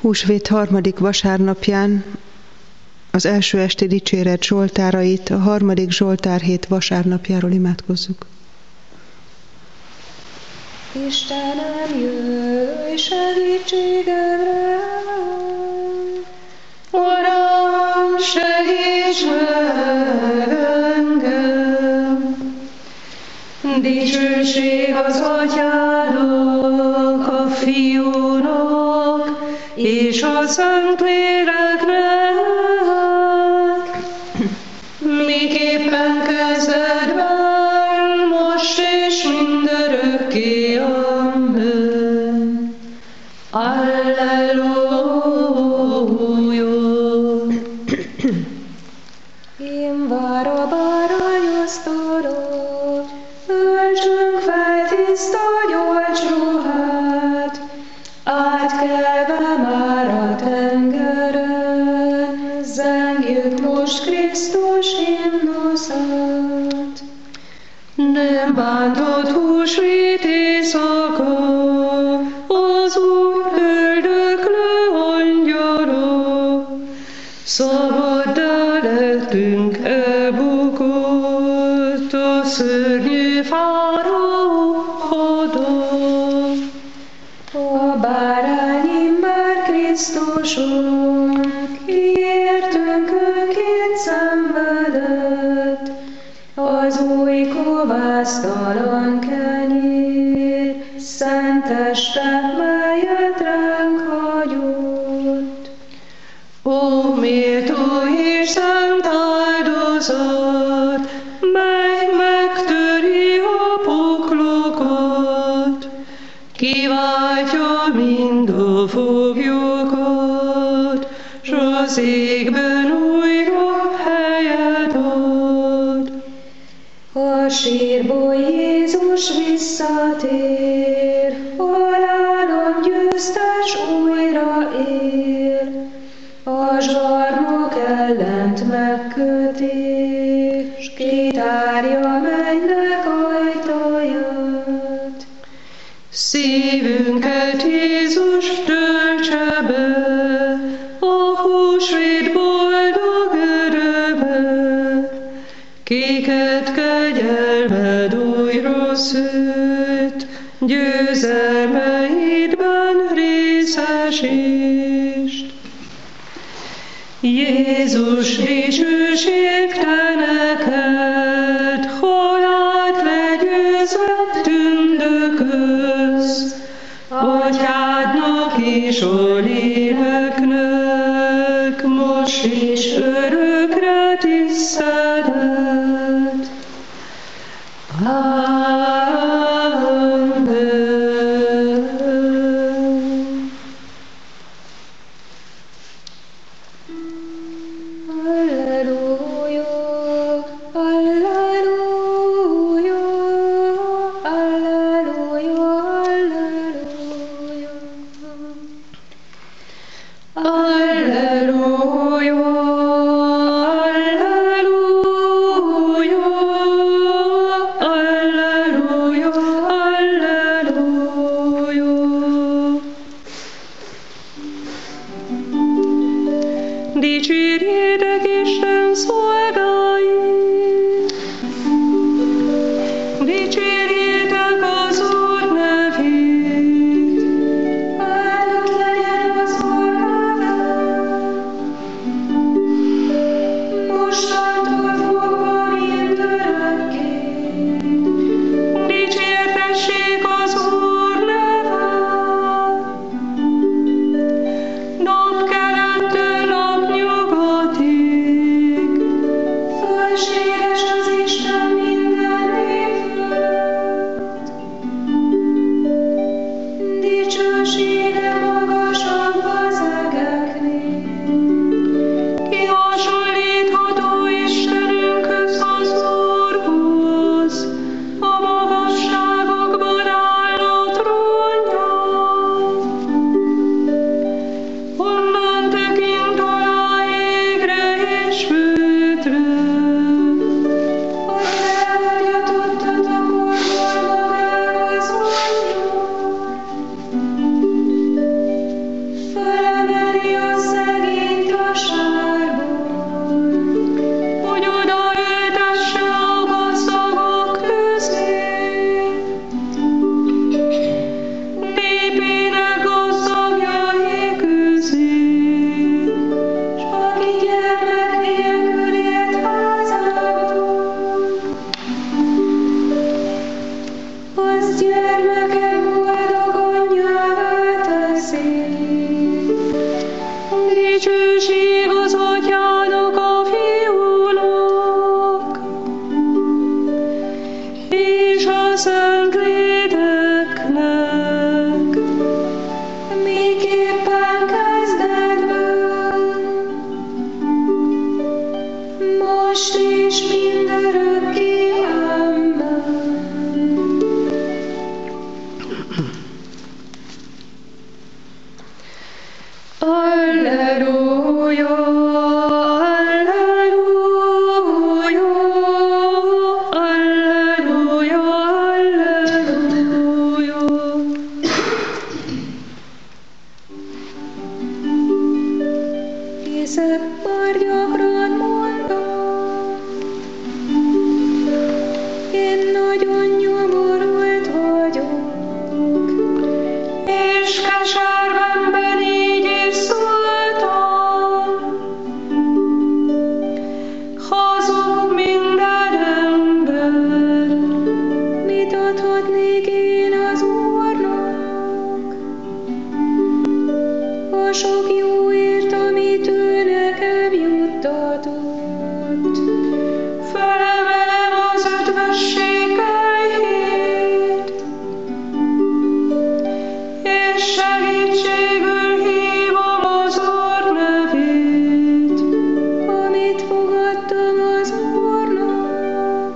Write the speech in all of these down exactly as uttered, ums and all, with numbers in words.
Húsvét harmadik vasárnapján az első esti dicséret zsoltárait a harmadik zsoltárhét vasárnapjáról imádkozzuk. Istenem, jöjj segítségemre! Uram, segíts meg engem! Dicsőség az Atyának, a Fiúnak és a Szentléleknek, miképpen kezdetben, most és mindörökké. Amen. Alleluja. Én vár a bárányasztalon, öltsünk fel tiszta gyolcs ruhát, átkelve már a tengeren, zengjük most Krisztus himnuszát. Nem bántott húsvét éjszaka, az Úr öldöklő angyala, szabaddá lettünk, elbukott a szörnyű fáraó hada. A bárány immár Krisztuson, kiértünk önként szenvedett, az új kovásztalan kenyér, szent teste, melyet ránk hagyott. Ó, méltó és szent áldozat, mely megtöri a poklokat, kiváltja mind a foglyokat, s az égben újra helyet ad. A sírból Jézus visszatér, halálon győztes újra él, a zsarnok ellent megköti, s kitárja mennynek ajtaját. Szívünket Jézus töltse be, a húsvét boldog öröme, kiket kegyelmed újra szőtt, győzelmeidben részesítsd. Jézus, dicsőség te neked, halált legyőzve tündököz, Atyádnak és a léleknek, most is örökre tisztelet. Amen. Alleluja, alleluja, alleluja, alleluja. Alleluja, alleluja, alleluja, alleluja. Dicsérjétek Isten szolgáit, dicsérjétek az Úr nevét, áldott legyen az Úr neve, mostantól fogva mindörökké. Dicsértessék az Úr neve, napkelettől napnyugatig, dicsőség az Atyának, a Fiúnak, és a Szentléleknek, miképpen kezdetben, most és mindörökké. Amen. Alleluja, alleluja, alleluja, alleluja. Hiszek, már gyakran mondom, én nagyon nyomorult vagyok, és keservemben így is szóltam. Hazug minden ember, mit adhatnék én az Úrnak? A sok jóért, amit ő nekem juttatott, felemelem az ötvösség kelyhét, és segítségül hívom az Úr nevét, amit fogadtam az Úrnak.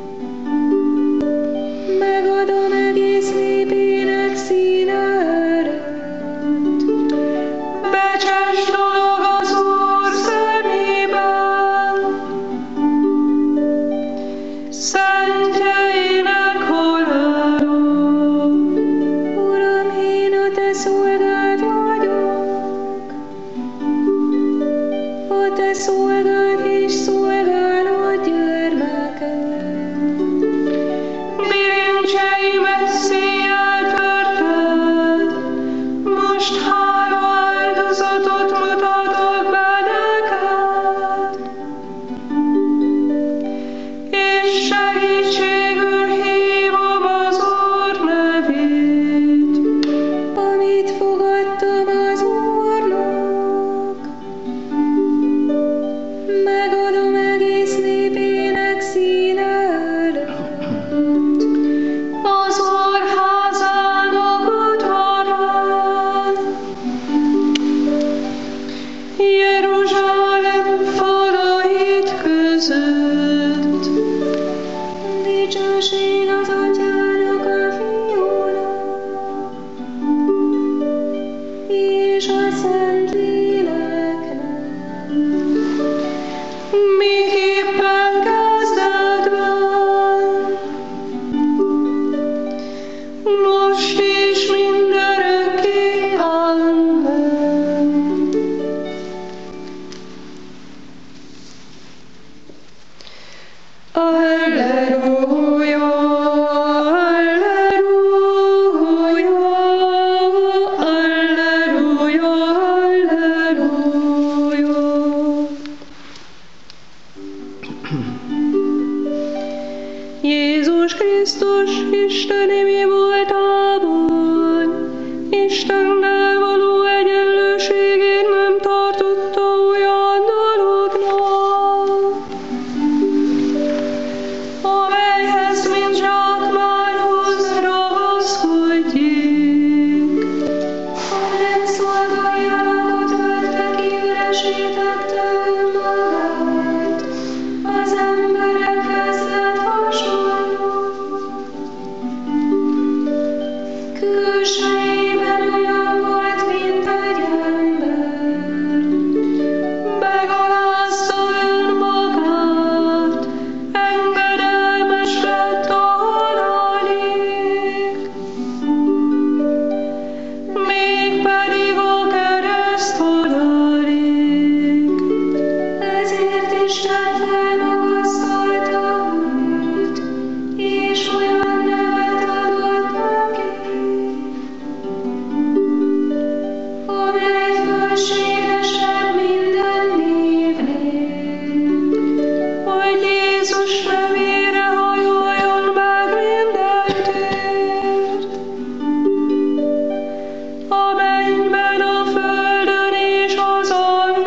Megadom egész népének színe előtt. Becses dolog az Úr szemében, szentjeinek halála. Uram, én a te szolgád vagyok, a te szolgád és szolgálod gyermekem. Birincseim széjjel törted, most hála áldozatot mutatok be neked, és segítségül hívom az Úr nevét, amit fogadtam az Úrnak. Megadom egész népének színe előtt. Az Úr házának udvarán, Jeruzsálem falait között. Dicsőség az Atyának, a Fiúnak, és a Szentléleknek, miképpen kezdetben, most és mindörökké. Amen. Alleluja, alleluja, alleluja, alleluja. Jézus Krisztus Isteni mi voltában, Istennel való egyenlőségét nem tartotta olyan dolognak, amelyhez mint zsákmányhoz ragaszkodjék, hanem szolgai alakot vette ki, üresítette önmagát, az emberekhez lett hasonló. Külsejében olyan volt, mint egy ember, megalázta önmagát, engedelmes lett a halálig, mégpedig a kereszt halálig. Ezért Isten felmagasztalta őt, és olyan nevet adott neki, amely fölségesebb minden névnél, hogy Jézus nevére hajoljon meg minden tér, a mennyben, a földön és az alsó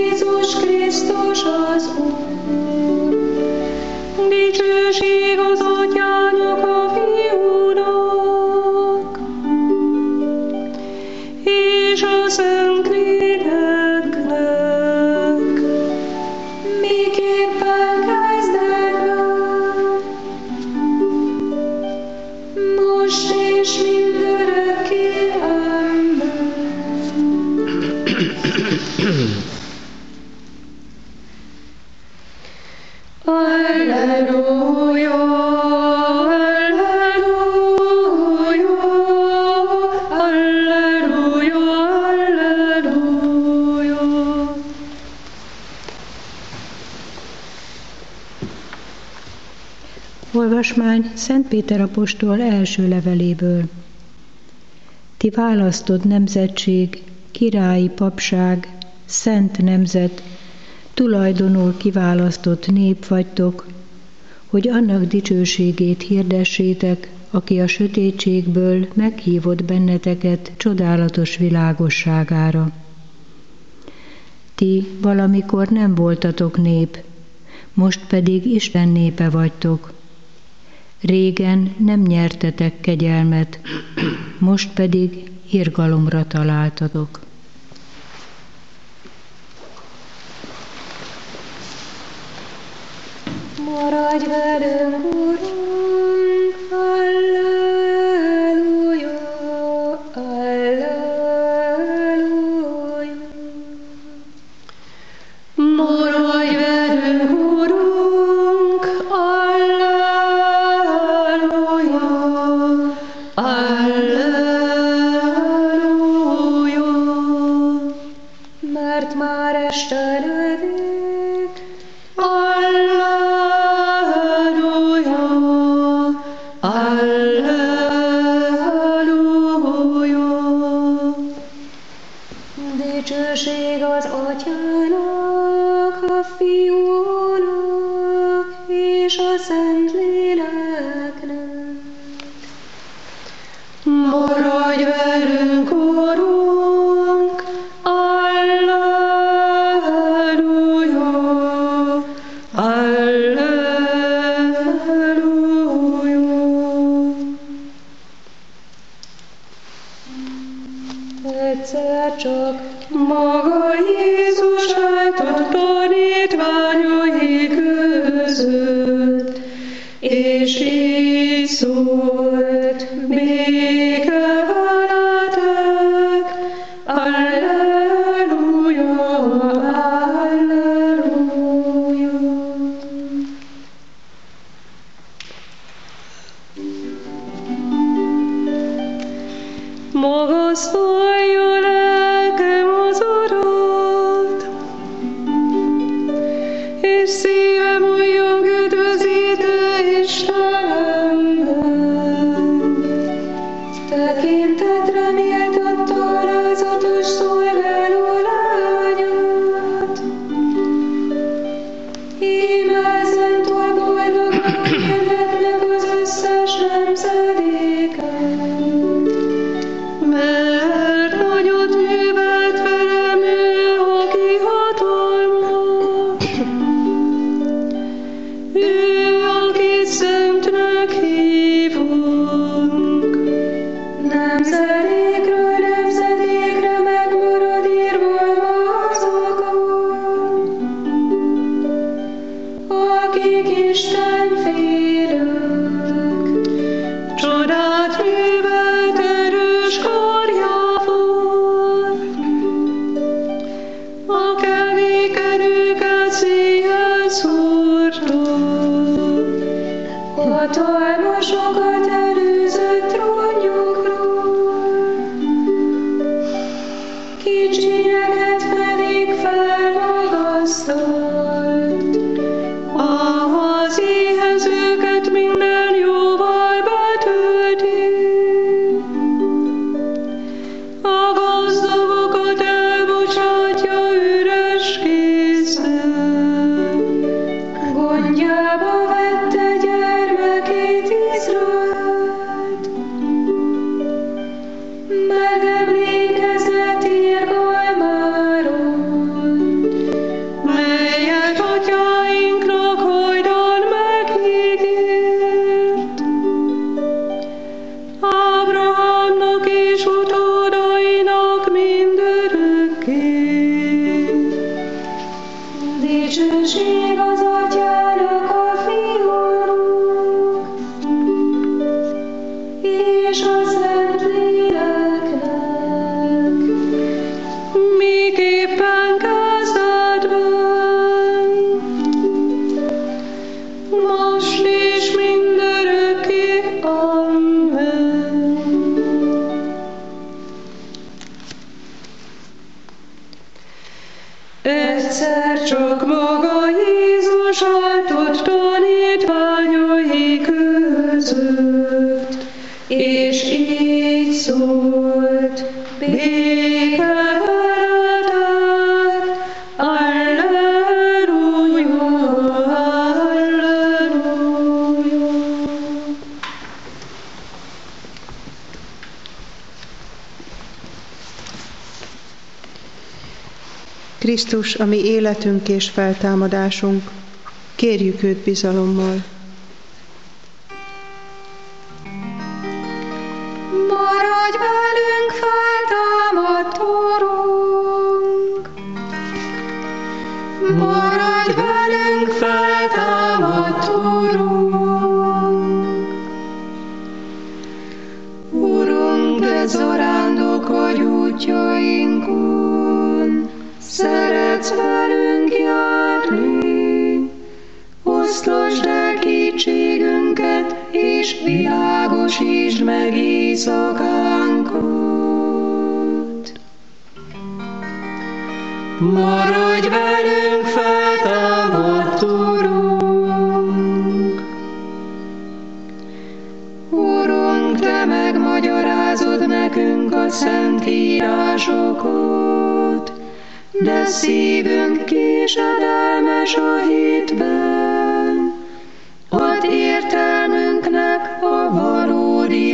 Jézus Krisztus az Úr. Dicsőség az Atyának, a Fiúnak, és a Szentléleknek, miképpen kezdetben, most és mindörökké. Amen. Alleluja, alleluja, alleluja, alleluja. Olvasmány Szent Péter apostol első leveléből. Ti választott nemzetség, királyi papság, szent nemzet, tulajdonul kiválasztott nép vagytok, hogy annak dicsőségét hirdessétek, aki a sötétségből meghívott benneteket csodálatos világosságára. Ti valamikor nem voltatok nép, most pedig Isten népe vagytok. Régen nem nyertetek kegyelmet, most pedig irgalomra találtatok. Maradj velünk, Urunk, alleluja, alleluja. Maradj velünk, Urunk, alleluja, alleluja. Mert már esteledék, alleluja, alleluja. Dicsőség az Atyának, a Fiúnak és a Szentléleknek. Maradj velünk, Urunk, alleluja, alleluja. Egyszer csak maga Jézus állt tanítványai között, és így szólt: béke veletek, alleluja, alleluja. Magasztalja lelkem az Urat, és szívem újjong üdvözítő Istenemben. Tekintetre méltatta alázatos szolgáló lányát. Íme ezentúl boldogan hirdetnek az összes nemzedéken. Mert nagyot művelt velem ő, aki hatalmas. Ő, akit szentnek hívunk. Nemzedékről nemzedékre megmarad írva azokon, akik Isten félők. Csodát művelt erős karjával, a kevékerőket széjjel szórta, hatalmasokat előzött trónjukról, kicsinyeket pedig felmagasztalt. Az Dicsőség az Atyának, a Fiúnak, és a Szentléleknek, miképpen kezdetben, most és mindörökké. Amen. Egyszer csak maga Jézus áltott tanítványai között, és így szólt: béke veletek, Alleluja, Alleluja. Krisztus, a mi életünk és feltámadásunk, kérjük őt bizalommal. Maradj velünk, feltámadt Urunk! Maradj velünk, feltámadt Urunk! Urunk, te zarándok vagy útjainkon, szeretsz velünk járni, osztasd el kétségünket, és világosítsd meg éjszakánkat. Maradj velünk, feltámadt Urunk! Urunk, te megmagyarázod nekünk a szent írásokat, de szívünk késedelmes a hitben. Add értelmünknek a valódi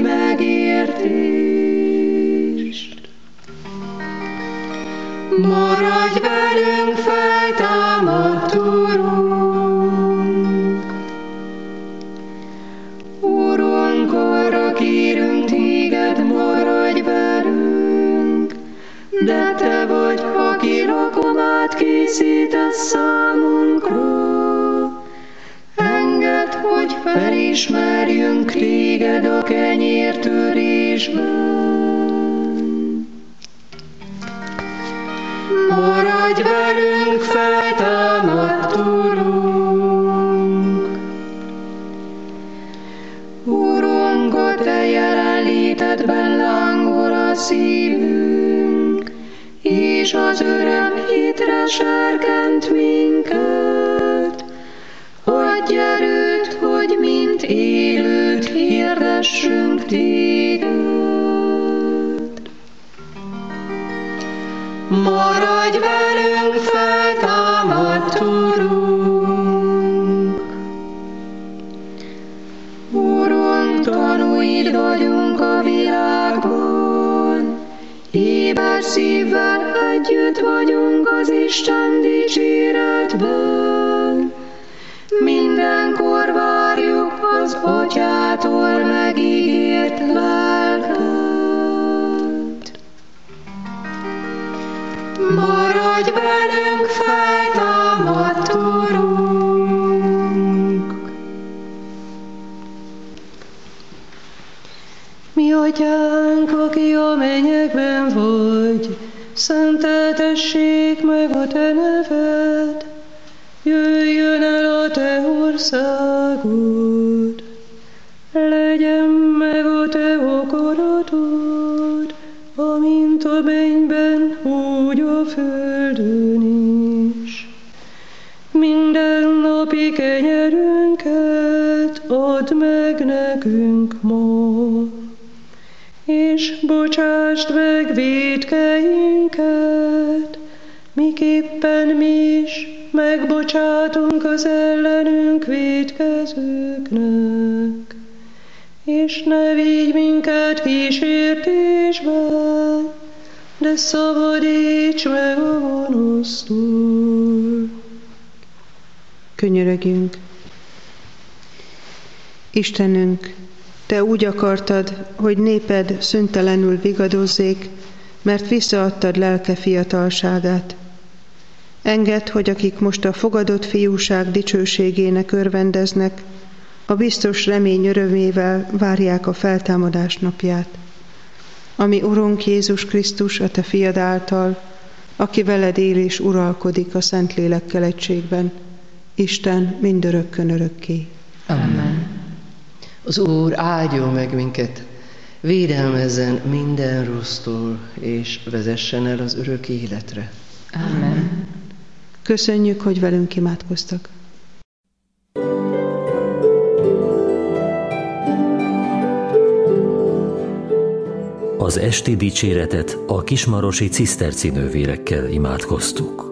megértést. Maradj velünk, feltámadt Urunk! Urunk, arra kérünk téged, maradj velünk, de te vagy, aki lakomát készítesz számunkra. Engedd, hogy felismerjünk téged a kenyértörésben. Maradj velünk, feltámadt Urunk! Urunk, a te jelenlétedben lángol a szívünk, és az öröm hitre serkent minket. Adj erőt, hogy mint élőt hirdessünk téged. Maradj velünk, feltámadt Urunk! Urunk, tanúid vagyunk a világban, éber szívvel együtt vagyunk az Isten dicséretben. Mindenkor várjuk az Atyától megígért lelket. Maradj velünk, feltámadt Urunk! Mi Atyánk, aki a mennyekben vagy, szenteltessék meg a te neved, jöjjön el a te országod, legyen meg a te akaratod, amint a mennyben, úgy a földön is. Minden napi kenyerünket add meg nekünk ma, és bocsásd meg vétkeinket, miképpen mi is megbocsátunk az ellenünk vétkezőknek. És ne vigy minket kísértésbe, de szabadíts meg a gonosztól. Könyörögjünk. Istenünk, te úgy akartad, hogy néped szüntelenül vigadozzék, mert visszaadtad lelke fiatalságát. Engedd, hogy akik most a fogadott fiúság dicsőségének örvendeznek, a biztos remény örömével várják a feltámadás napját. Ami Urunk Jézus Krisztus, a Te fiad által, aki veled él és uralkodik a Szentlélekkel egységben, Isten mindörökkön örökké. Amen. Az Úr áldjon meg minket, védelmezzen minden rossztól, és vezessen el az örök életre. Amen. Köszönjük, hogy velünk imádkoztak. Az esti dicséretet a kismarosi ciszterci nővérekkel imádkoztuk.